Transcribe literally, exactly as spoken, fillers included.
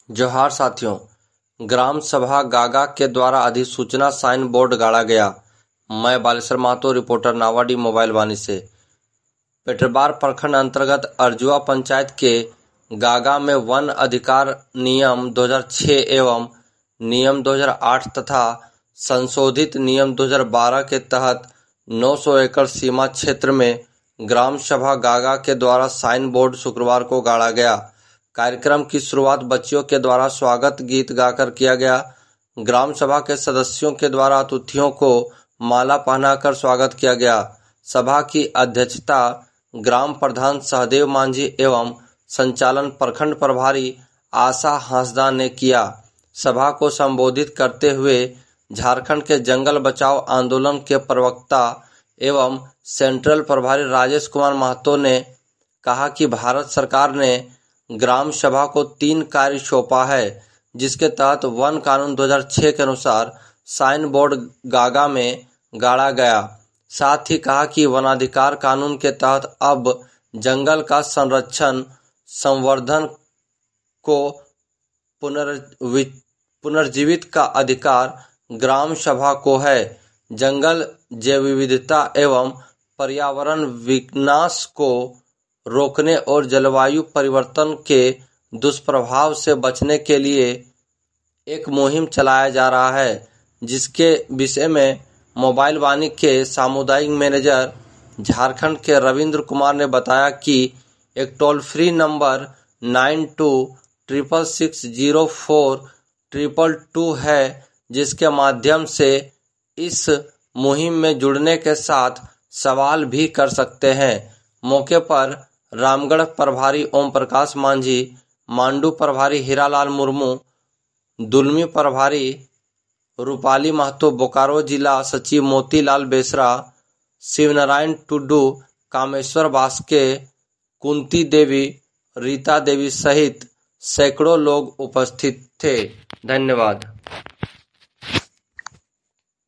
जोहार साथियों, ग्राम सभा गागा के द्वारा अधिसूचना साइन बोर्ड गाड़ा गया। मैं बालेश्वर महतो, रिपोर्टर नावाडी मोबाइल वाणी से। पेटरबार प्रखंड अंतर्गत अर्जुआ पंचायत के गागा में वन अधिकार नियम दो हज़ार छह एवं नियम दो हज़ार आठ तथा संशोधित नियम दो हज़ार बारह के तहत नौ सौ एकड़ सीमा क्षेत्र में ग्राम सभा गागा के द्वारा साइन बोर्ड शुक्रवार को गाड़ा गया। कार्यक्रम की शुरुआत बच्चियों के द्वारा स्वागत गीत गाकर किया गया। ग्राम सभा के सदस्यों के द्वारा अतिथियों को माला पहनाकर स्वागत किया गया। सभा की अध्यक्षता ग्राम प्रधान सहदेव मांझी एवं संचालन प्रखंड प्रभारी आशा हांसदा ने किया। सभा को संबोधित करते हुए झारखंड के जंगल बचाओ आंदोलन के प्रवक्ता एवं सेंट्रल प्रभारी राजेश कुमार महतो ने कहा कि भारत सरकार ने ग्राम सभा को तीन कार्य सौंपा है, जिसके तहत वन कानून दो हज़ार छह के अनुसार साइन बोर्ड गागा में गाड़ा गया। साथ ही कहा कि वनाधिकार कानून के तहत अब जंगल का संरक्षण संवर्धन को पुनर्जीवित का अधिकार ग्राम सभा को है। जंगल जैव विविधता एवं पर्यावरण विनाश को रोकने और जलवायु परिवर्तन के दुष्प्रभाव से बचने के लिए एक मुहिम चलाया जा रहा है, जिसके विषय में मोबाइल वाणी के सामुदायिक मैनेजर झारखंड के रविंद्र कुमार ने बताया कि एक toll free number nine two triple six zero four triple two है, जिसके माध्यम से इस मुहिम में जुड़ने के साथ सवाल भी कर सकते हैं। मौके पर रामगढ़ प्रभारी ओम प्रकाश मांझी, मांडू प्रभारी हीरालाल मुर्मू, दुलमी प्रभारी रूपाली महतो, बोकारो जिला सचिव मोतीलाल बेसरा, शिवनारायण टुड्डू, कामेश्वर बास्के, कुंती देवी, रीता देवी सहित सैकड़ों लोग उपस्थित थे। धन्यवाद।